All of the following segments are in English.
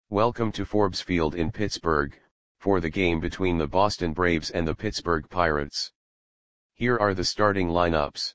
Welcome to Forbes Field in Pittsburgh, for the game between the Boston Braves and the Pittsburgh Pirates. Here are the starting lineups.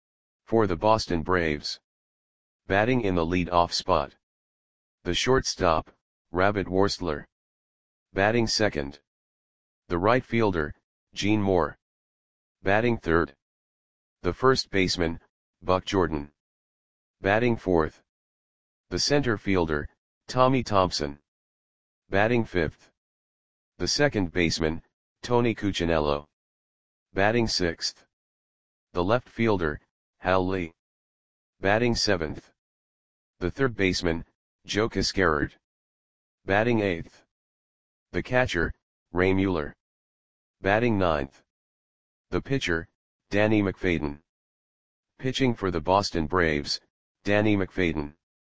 For the Boston Braves. Batting in the lead-off spot. The shortstop, Rabbit Worstler. Batting second. The right fielder, Gene Moore. Batting third. The first baseman, Buck Jordan. Batting fourth. The center fielder, Tommy Thompson. Batting fifth. The second baseman, Tony Cuccinello. Batting sixth. The left fielder, Hal Lee. Batting seventh. The third baseman, Joe Cascarard. Batting eighth. The catcher, Ray Mueller. Batting ninth. The pitcher, Danny McFadden. Pitching for the Boston Braves, Danny McFadden.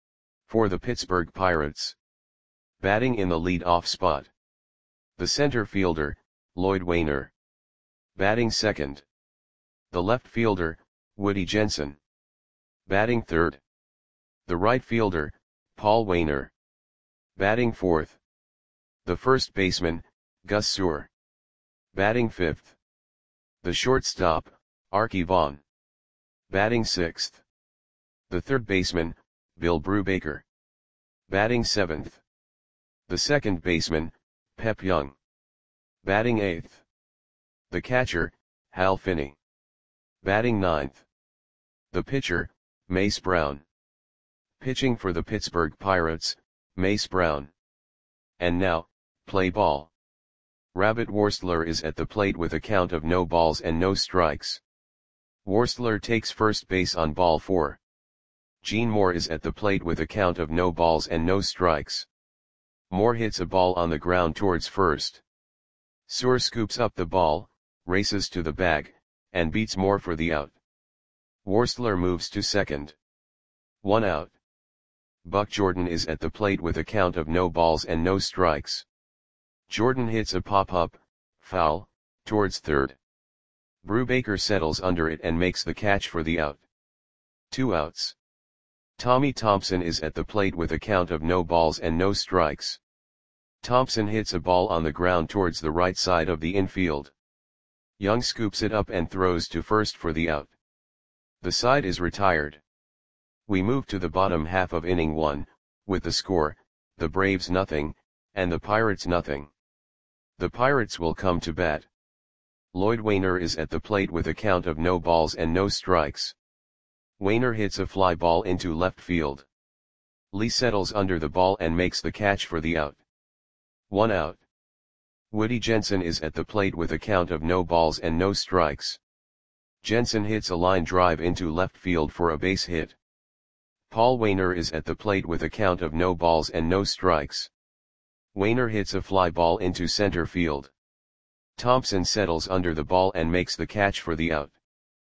For the Pittsburgh Pirates. Batting in the lead-off spot. The center fielder, Lloyd Waner. Batting second. The left fielder, Woody Jensen. Batting third. The right fielder, Paul Waner. Batting fourth. The first baseman, Gus Sewell. Batting fifth. The shortstop, Arky Vaughan. Batting sixth. The third baseman, Bill Brubaker. Batting seventh. The second baseman, Pep Young. Batting eighth. The catcher, Hal Finney. Batting ninth. The pitcher, Mace Brown. Pitching for the Pittsburgh Pirates, Mace Brown. And now, play ball. Rabbit Worstler is at the plate with a count of no balls and no strikes. Worstler takes first base on ball 4. Gene Moore is at the plate with a count of no balls and no strikes. Moore hits a ball on the ground towards first. Sewell scoops up the ball, races to the bag, and beats Moore for the out. Worstler moves to second. 1 out. Buck Jordan is at the plate with a count of no balls and no strikes. Jordan hits a pop-up, foul, towards third. Brubaker settles under it and makes the catch for the out. 2 outs. Tommy Thompson is at the plate with a count of no balls and no strikes. Thompson hits a ball on the ground towards the right side of the infield. Young scoops it up and throws to first for the out. The side is retired. We move to the bottom half of inning 1, with the score, the Braves nothing, and the Pirates nothing. The Pirates will come to bat. Lloyd Waner is at the plate with a count of no balls and no strikes. Waner hits a fly ball into left field. Lee settles under the ball and makes the catch for the out. 1 out. Woody Jensen is at the plate with a count of no balls and no strikes. Jensen hits a line drive into left field for a base hit. Paul Waner is at the plate with a count of no balls and no strikes. Waner hits a fly ball into center field. Thompson settles under the ball and makes the catch for the out.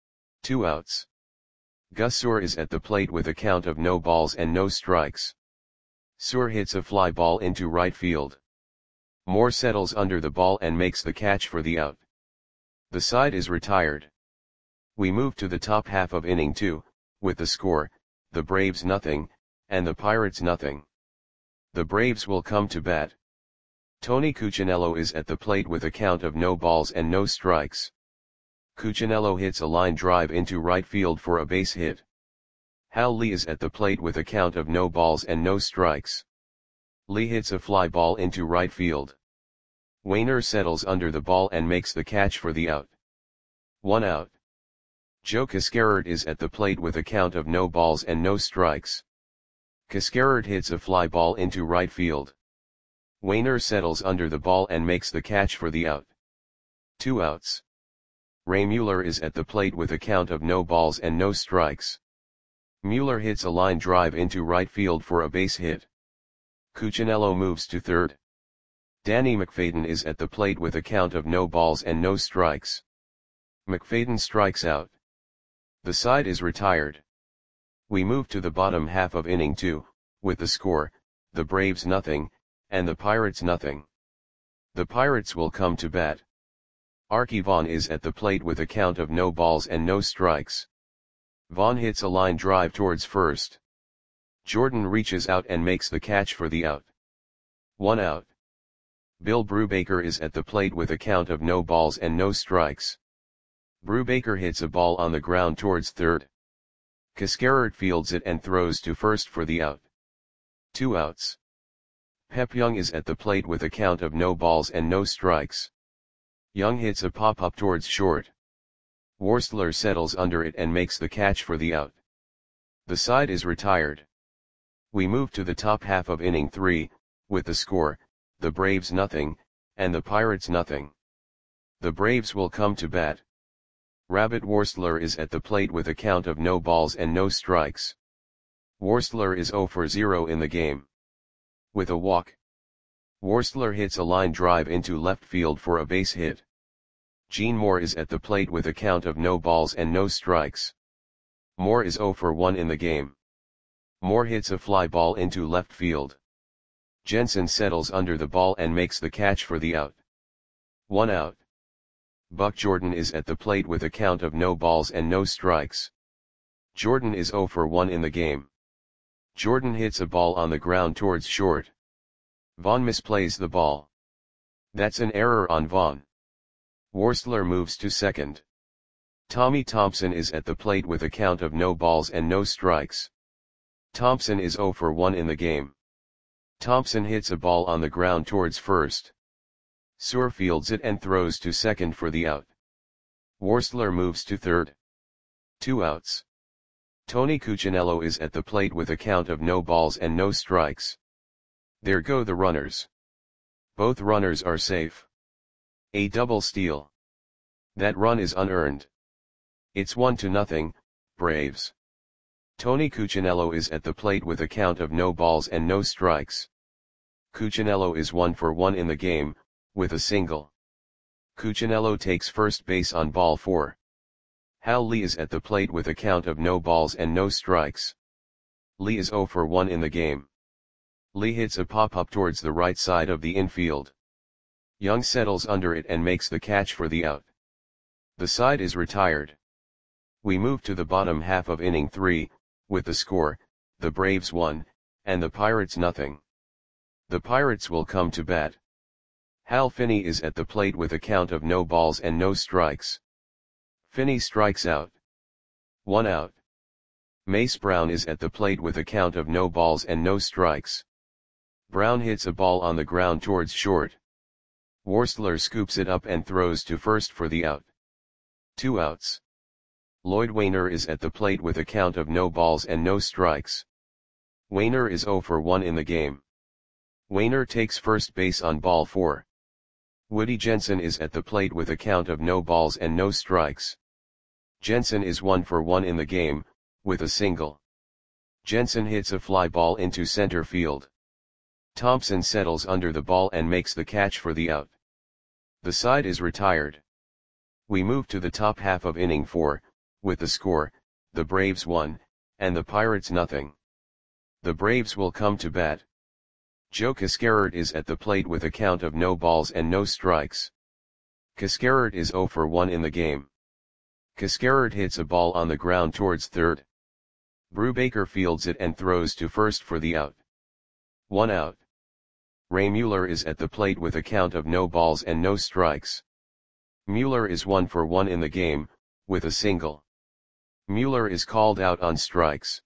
2 outs. Gus Sewell is at the plate with a count of no balls and no strikes. Sewell hits a fly ball into right field. Moore settles under the ball and makes the catch for the out. The side is retired. We move to the top half of inning 2, with the score, the Braves nothing, and the Pirates nothing. The Braves will come to bat. Tony Cuccinello is at the plate with a count of no balls and no strikes. Cuccinello hits a line drive into right field for a base hit. Hal Lee is at the plate with a count of no balls and no strikes. Lee hits a fly ball into right field. Waner settles under the ball and makes the catch for the out. 1 out. Joe Cascarard is at the plate with a count of no balls and no strikes. Cascarard hits a fly ball into right field. Waner settles under the ball and makes the catch for the out. 2 outs. Ray Mueller is at the plate with a count of no balls and no strikes. Mueller hits a line drive into right field for a base hit. Cuccinello moves to third. Danny McFadden is at the plate with a count of no balls and no strikes. McFadden strikes out. The side is retired. We move to the bottom half of inning 2, with the score, the Braves nothing, and the Pirates nothing. The Pirates will come to bat. Arky Vaughan is at the plate with a count of no balls and no strikes. Vaughan hits a line drive towards first. Jordan reaches out and makes the catch for the out. 1 out. Bill Brubaker is at the plate with a count of no balls and no strikes. Brubaker hits a ball on the ground towards third. Cascarert fields it and throws to first for the out. 2 outs. Pep Young is at the plate with a count of no balls and no strikes. Young hits a pop-up towards short. Worstler settles under it and makes the catch for the out. The side is retired. We move to the top half of inning 3, with the score, the Braves nothing, and the Pirates nothing. The Braves will come to bat. Rabbit Worstler is at the plate with a count of no balls and no strikes. Worstler is 0 for 0 in the game. With a walk, Worstler hits a line drive into left field for a base hit. Gene Moore is at the plate with a count of no balls and no strikes. Moore is 0 for 1 in the game. Moore hits a fly ball into left field. Jensen settles under the ball and makes the catch for the out. 1 out. Buck Jordan is at the plate with a count of no balls and no strikes. Jordan is 0 for 1 in the game. Jordan hits a ball on the ground towards short. Vaughn misplays the ball. That's an error on Vaughn. Worstler moves to second. Tommy Thompson is at the plate with a count of no balls and no strikes. Thompson is 0 for 1 in the game. Thompson hits a ball on the ground towards first. Suhr fields it and throws to second for the out. Worstler moves to third. 2 outs. Tony Cuccinello is at the plate with a count of no balls and no strikes. There go the runners. Both runners are safe. A double steal. That run is unearned. It's 1-0, Braves. Tony Cuccinello is at the plate with a count of no balls and no strikes. Cuccinello is 1 for 1 in the game, with a single. Cuccinello takes first base on ball 4. Hal Lee is at the plate with a count of no balls and no strikes. Lee is 0 for 1 in the game. Lee hits a pop-up towards the right side of the infield. Young settles under it and makes the catch for the out. The side is retired. We move to the bottom half of inning 3, with the score, the Braves 1, and the Pirates nothing. The Pirates will come to bat. Hal Finney is at the plate with a count of no balls and no strikes. Finney strikes out. 1 out. Mace Brown is at the plate with a count of no balls and no strikes. Brown hits a ball on the ground towards short. Worstler scoops it up and throws to first for the out. 2 outs. Lloyd Wainer is at the plate with a count of no balls and no strikes. Wainer is 0 for 1 in the game. Wainer takes first base on ball 4. Woody Jensen is at the plate with a count of no balls and no strikes. Jensen is 1 for 1 in the game, with a single. Jensen hits a fly ball into center field. Thompson settles under the ball and makes the catch for the out. The side is retired. We move to the top half of inning 4, with the score, the Braves 1, and the Pirates nothing. The Braves will come to bat. Joe Cascarert is at the plate with a count of no balls and no strikes. Cascarert is 0 for 1 in the game. Cascarert hits a ball on the ground towards third. Brubaker fields it and throws to first for the out. 1 out. Ray Mueller is at the plate with a count of no balls and no strikes. Mueller is 1 for 1 in the game, with a single. Mueller is called out on strikes.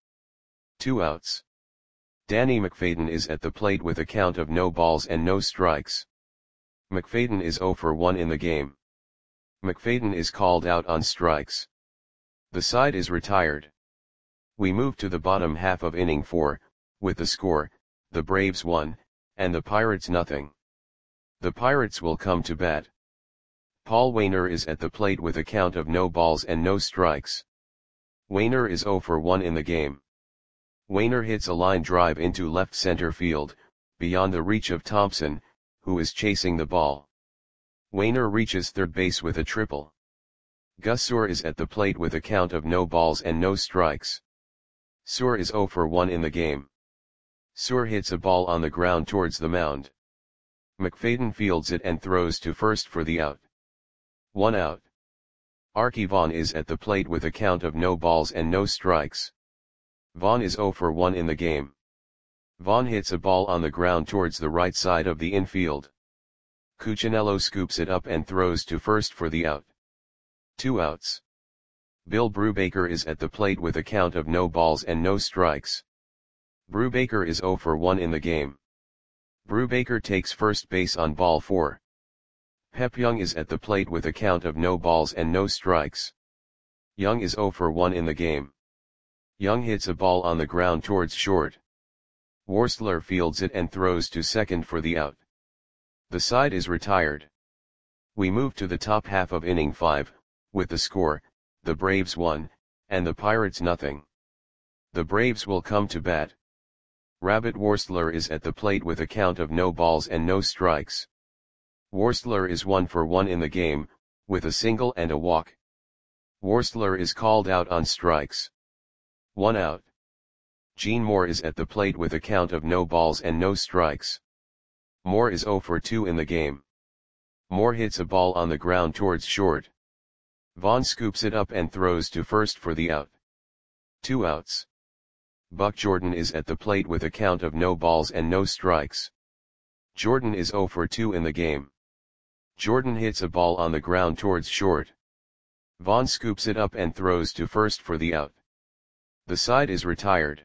2 outs. Danny McFadden is at the plate with a count of no balls and no strikes. McFadden is 0 for 1 in the game. McFadden is called out on strikes. The side is retired. We move to the bottom half of inning 4, with the score, the Braves 1, and the Pirates nothing. The Pirates will come to bat. Paul Wainer is at the plate with a count of no balls and no strikes. Wainer is 0 for 1 in the game. Wainer hits a line drive into left center field, beyond the reach of Thompson, who is chasing the ball. Wainer reaches third base with a triple. Gus Suhr is at the plate with a count of no balls and no strikes. Suhr is 0 for 1 in the game. Suhr hits a ball on the ground towards the mound. McFadden fields it and throws to first for the out. 1 out. Arky Vaughan is at the plate with a count of no balls and no strikes. Vaughan is 0 for 1 in the game. Vaughn hits a ball on the ground towards the right side of the infield. Cuccinello scoops it up and throws to first for the out. 2 outs. Bill Brubaker is at the plate with a count of no balls and no strikes. Brubaker is 0 for 1 in the game. Brubaker takes first base on ball 4. Pep Young is at the plate with a count of no balls and no strikes. Young is 0 for 1 in the game. Young hits a ball on the ground towards short. Worsler fields it and throws to second for the out. The side is retired. We move to the top half of inning 5, with the score, the Braves 1, and the Pirates nothing. The Braves will come to bat. Rabbit Worsler is at the plate with a count of no balls and no strikes. Worsler is 1 for 1 in the game, with a single and a walk. Worsler is called out on strikes. 1 out. Gene Moore is at the plate with a count of no balls and no strikes. Moore is 0 for 2 in the game. Moore hits a ball on the ground towards short. Vaughn scoops it up and throws to first for the out. 2 outs. Buck Jordan is at the plate with a count of no balls and no strikes. Jordan is 0 for 2 in the game. Jordan hits a ball on the ground towards short. Vaughn scoops it up and throws to first for the out. The side is retired.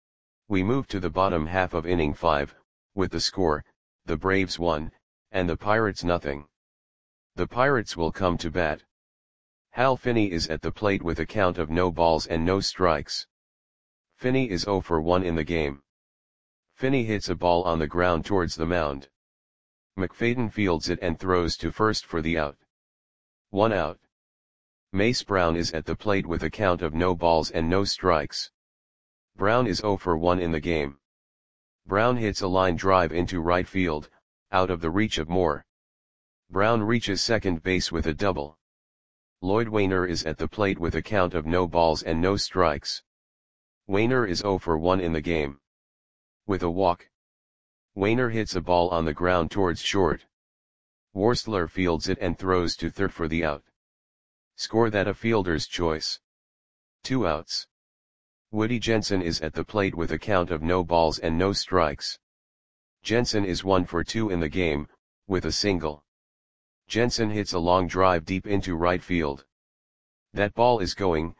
We move to the bottom half of inning 5, with the score, the Braves 1, and the Pirates nothing. The Pirates will come to bat. Hal Finney is at the plate with a count of no balls and no strikes. Finney is 0 for 1 in the game. Finney hits a ball on the ground towards the mound. McFadden fields it and throws to first for the out. 1 out. Mace Brown is at the plate with a count of no balls and no strikes. Brown is 0 for 1 in the game. Brown hits a line drive into right field, out of the reach of Moore. Brown reaches second base with a double. Lloyd Wainer is at the plate with a count of no balls and no strikes. Wainer is 0 for 1 in the game. With a walk. Wainer hits a ball on the ground towards short. Worsler fields it and throws to third for the out. Score that a fielder's choice. 2 outs. Woody Jensen is at the plate with a count of no balls and no strikes. Jensen is 1 for 2 in the game, with a single. Jensen hits a long drive deep into right field. That ball is going,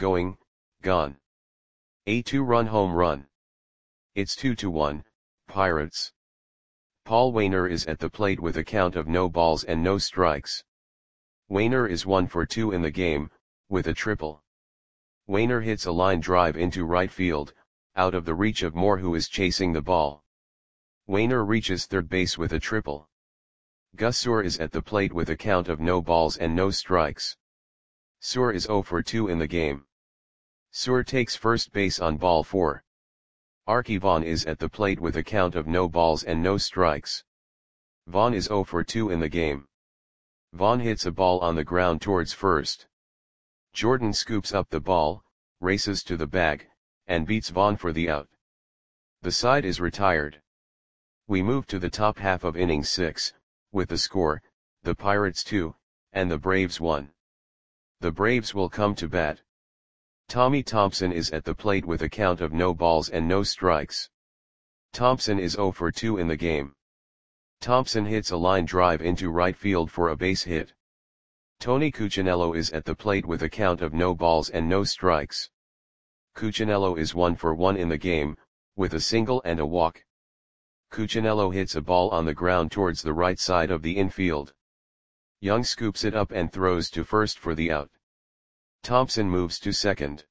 gone. A 2-run home run. It's 2-1, Pirates. Paul Wainer is at the plate with a count of no balls and no strikes. Wainer is 1 for 2 in the game, with a triple. Wainer hits a line drive into right field, out of the reach of Moore who is chasing the ball. Wainer reaches third base with a triple. Gus Suhr is at the plate with a count of no balls and no strikes. Suhr is 0 for 2 in the game. Suhr takes first base on ball 4. Arky Vaughan is at the plate with a count of no balls and no strikes. Vaughan is 0 for 2 in the game. Vaughan hits a ball on the ground towards first. Jordan scoops up the ball, races to the bag, and beats Vaughan for the out. The side is retired. We move to the top half of inning 6, with the score, the Pirates 2, and the Braves 1. The Braves will come to bat. Tommy Thompson is at the plate with a count of no balls and no strikes. Thompson is 0 for 2 in the game. Thompson hits a line drive into right field for a base hit. Tony Cuccinello is at the plate with a count of no balls and no strikes. Cuccinello is 1 for 1 in the game, with a single and a walk. Cuccinello hits a ball on the ground towards the right side of the infield. Young scoops it up and throws to first for the out. Thompson moves to second.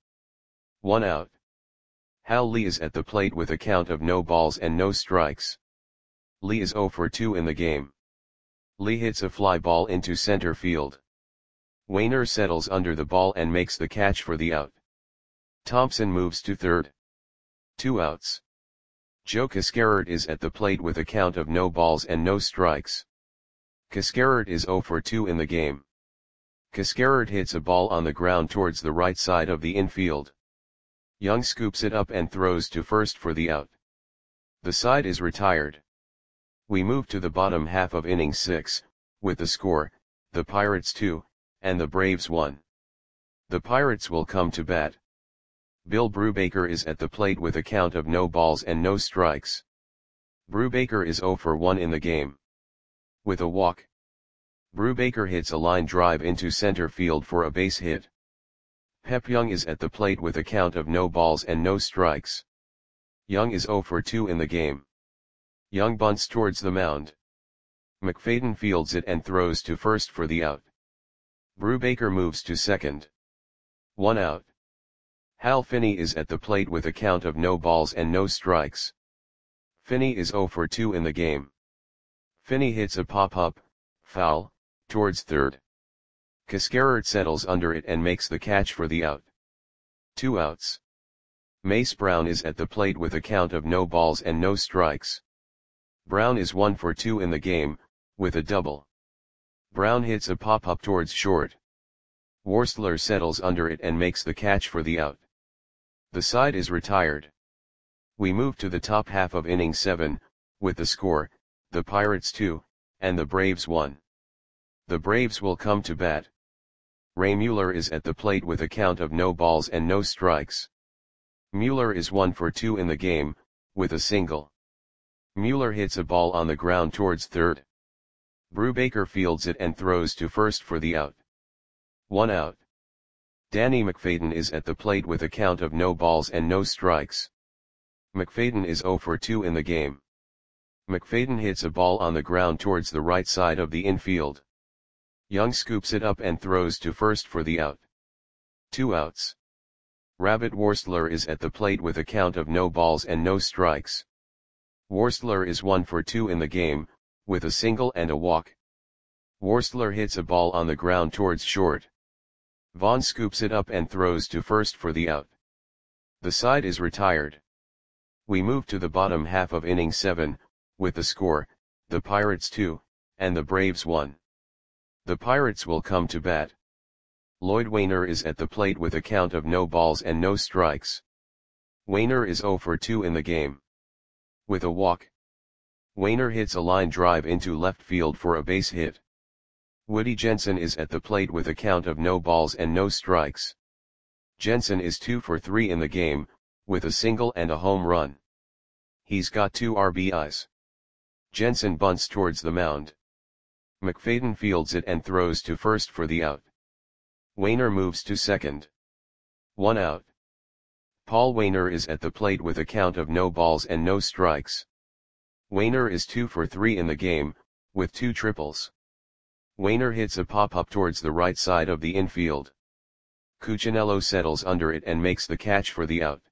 1 out. Hal Lee is at the plate with a count of no balls and no strikes. Lee is 0 for 2 in the game. Lee hits a fly ball into center field. Wainer settles under the ball and makes the catch for the out. Thompson moves to third. 2 outs. Joe Cascarert is at the plate with a count of no balls and no strikes. Cascarert is 0 for 2 in the game. Cascarert hits a ball on the ground towards the right side of the infield. Young scoops it up and throws to first for the out. The side is retired. We move to the bottom half of inning 6, with the score, the Pirates 2, and the Braves 1. The Pirates will come to bat. Bill Brubaker is at the plate with a count of no balls and no strikes. Brubaker is 0 for 1 in the game. With a walk, Brubaker hits a line drive into center field for a base hit. Pep Young is at the plate with a count of no balls and no strikes. Young is 0 for 2 in the game. Young bunts towards the mound. McFadden fields it and throws to first for the out. Brubaker moves to second. 1 out. Hal Finney is at the plate with a count of no balls and no strikes. Finney is 0 for 2 in the game. Finney hits a pop-up, foul, towards third. Cascarert settles under it and makes the catch for the out. 2 outs. Mace Brown is at the plate with a count of no balls and no strikes. Brown is 1 for 2 in the game, with a double. Brown hits a pop-up towards short. Worstler settles under it and makes the catch for the out. The side is retired. We move to the top half of inning 7, with the score, the Pirates 2, and the Braves 1. The Braves will come to bat. Ray Mueller is at the plate with a count of no balls and no strikes. Mueller is 1 for 2 in the game, with a single. Mueller hits a ball on the ground towards third. Brubaker fields it and throws to first for the out. 1 out. Danny McFadden is at the plate with a count of no balls and no strikes. McFadden is 0 for 2 in the game. McFadden hits a ball on the ground towards the right side of the infield. Young scoops it up and throws to first for the out. 2 outs. Rabbit Worstler is at the plate with a count of no balls and no strikes. Worstler is 1 for 2 in the game, with a single and a walk. Worstler hits a ball on the ground towards short. Vaughn scoops it up and throws to first for the out. The side is retired. We move to the bottom half of inning 7, with the score, the Pirates 2, and the Braves 1. The Pirates will come to bat. Lloyd Wainer is at the plate with a count of no balls and no strikes. Wainer is 0 for 2 in the game. With a walk, Wainer hits a line drive into left field for a base hit. Woody Jensen is at the plate with a count of no balls and no strikes. Jensen is 2 for 3 in the game, with a single and a home run. He's got 2 RBIs. Jensen bunts towards the mound. McFadden fields it and throws to first for the out. Wainer moves to second. 1 out. Paul Wainer is at the plate with a count of no balls and no strikes. Wainer is 2 for 3 in the game, with 2 triples. Wainer hits a pop-up towards the right side of the infield. Cuccinello settles under it and makes the catch for the out.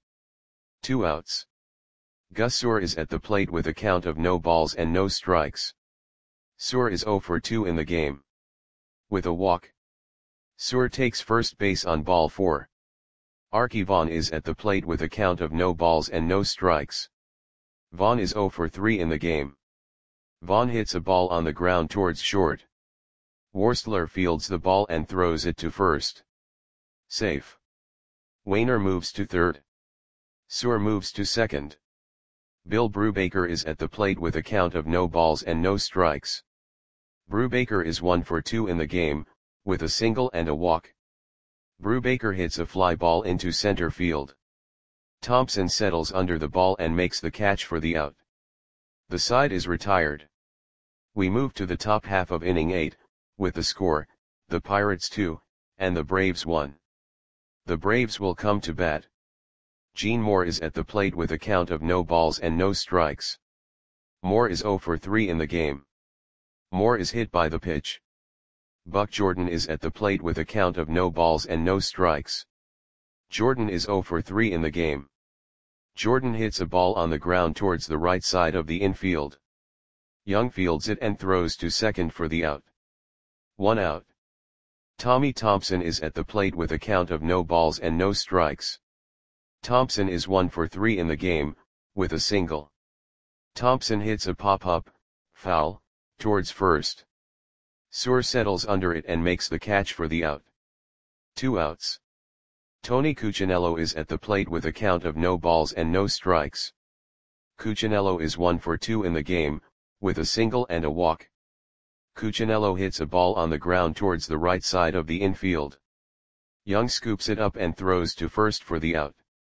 2 outs. Gus Suhr is at the plate with a count of no balls and no strikes. Suhr is 0 for 2 in the game. With a walk, Suhr takes first base on ball 4. Arky Vaughan is at the plate with a count of no balls and no strikes. Vaughan is 0 for 3 in the game. Vaughan hits a ball on the ground towards short. Worstler fields the ball and throws it to first. Safe. Wainer moves to third. Suhr moves to second. Bill Brubaker is at the plate with a count of no balls and no strikes. Brubaker is 1 for 2 in the game, with a single and a walk. Brubaker hits a fly ball into center field. Thompson settles under the ball and makes the catch for the out. The side is retired. We move to the top half of inning 8, with the score, the Pirates 2, and the Braves 1. The Braves will come to bat. Gene Moore is at the plate with a count of no balls and no strikes. Moore is 0 for 3 in the game. Moore is hit by the pitch. Buck Jordan is at the plate with a count of no balls and no strikes. Jordan is 0 for 3 in the game. Jordan hits a ball on the ground towards the right side of the infield. Young fields it and throws to second for the out. 1 out. Tommy Thompson is at the plate with a count of no balls and no strikes. Thompson is 1 for 3 in the game, with a single. Thompson hits a pop-up, foul, towards first. Suhr settles under it and makes the catch for the out. 2 outs. Tony Cuccinello is at the plate with a count of no balls and no strikes. Cuccinello is 1 for 2 in the game, with a single and a walk. Cuccinello hits a ball on the ground towards the right side of the infield. Young scoops it up and throws to first for the out.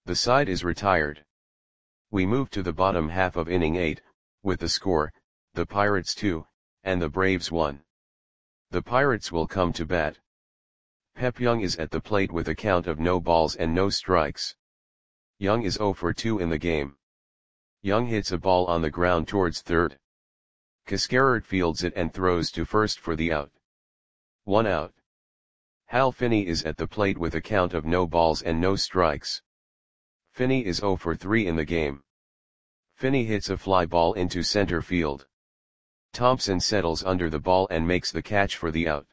The side is retired. We move to the bottom half of inning 8, with the score, the Pirates 2, and the Braves 1. The Pirates will come to bat. Pep Young is at the plate with a count of no balls and no strikes. Young is 0 for 2 in the game. Young hits a ball on the ground towards third. Cascarard fields it and throws to first for the out. 1 out. Hal Finney is at the plate with a count of no balls and no strikes. Finney is 0 for 3 in the game. Finney hits a fly ball into center field. Thompson settles under the ball and makes the catch for the out.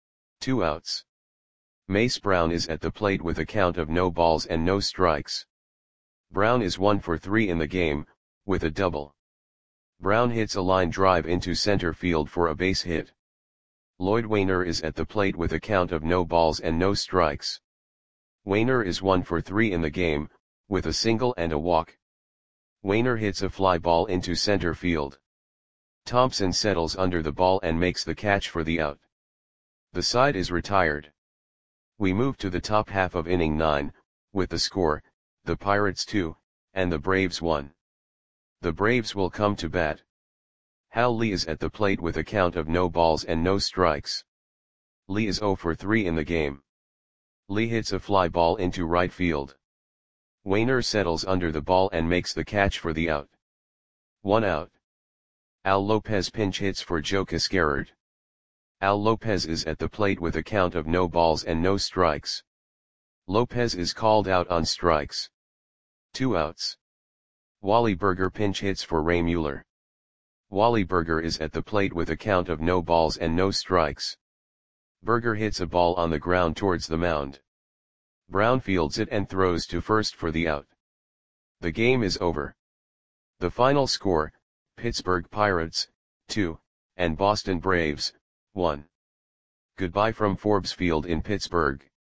2 outs. Mace Brown is at the plate with a count of no balls and no strikes. Brown is 1 for 3 in the game, with a double. Brown hits a line drive into center field for a base hit. Lloyd Wainer is at the plate with a count of no balls and no strikes. Wainer is 1 for 3 in the game, with a single and a walk. Wainer hits a fly ball into center field. Thompson settles under the ball and makes the catch for the out. The side is retired. We move to the top half of inning 9, with the score, the Pirates 2, and the Braves 1. The Braves will come to bat. Hal Lee is at the plate with a count of no balls and no strikes. Lee is 0 for 3 in the game. Lee hits a fly ball into right field. Wainer settles under the ball and makes the catch for the out. 1 out. Al Lopez pinch hits for Joe Cascarard. Al Lopez is at the plate with a count of no balls and no strikes. Lopez is called out on strikes. 2 outs. Wally Burger pinch hits for Ray Mueller. Wally Burger is at the plate with a count of no balls and no strikes. Burger hits a ball on the ground towards the mound. Brown fields it and throws to first for the out. The game is over. The final score, Pittsburgh Pirates, 2, and Boston Braves, 1. Goodbye from Forbes Field in Pittsburgh.